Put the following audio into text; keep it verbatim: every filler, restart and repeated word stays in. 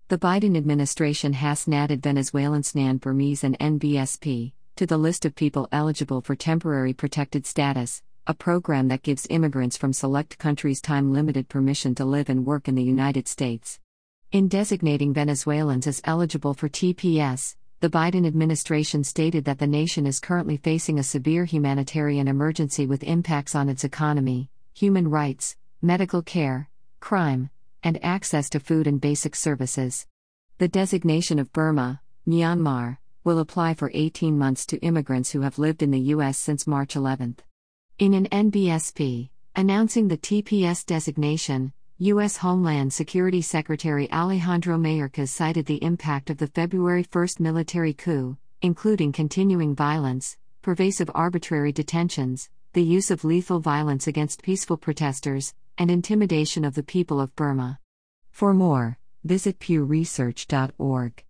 The Biden administration has added Venezuelans and Burmese and N B S P to the list of people eligible for temporary protected status, a program that gives immigrants from select countries time-limited permission to live and work in the United States. In designating Venezuelans as eligible for T P S, the Biden administration stated that the nation is currently facing a severe humanitarian emergency with impacts on its economy, human rights, medical care, crime, and access to food and basic services. The designation of Burma, Myanmar, will apply for eighteen months to immigrants who have lived in the U S since March eleventh. In an N B S P, announcing the T P S designation, U S Homeland Security Secretary Alejandro Mayorkas cited the impact of the February first military coup, including continuing violence, pervasive arbitrary detentions, the use of lethal violence against peaceful protesters, and intimidation of the people of Burma. For more, visit pew research dot org.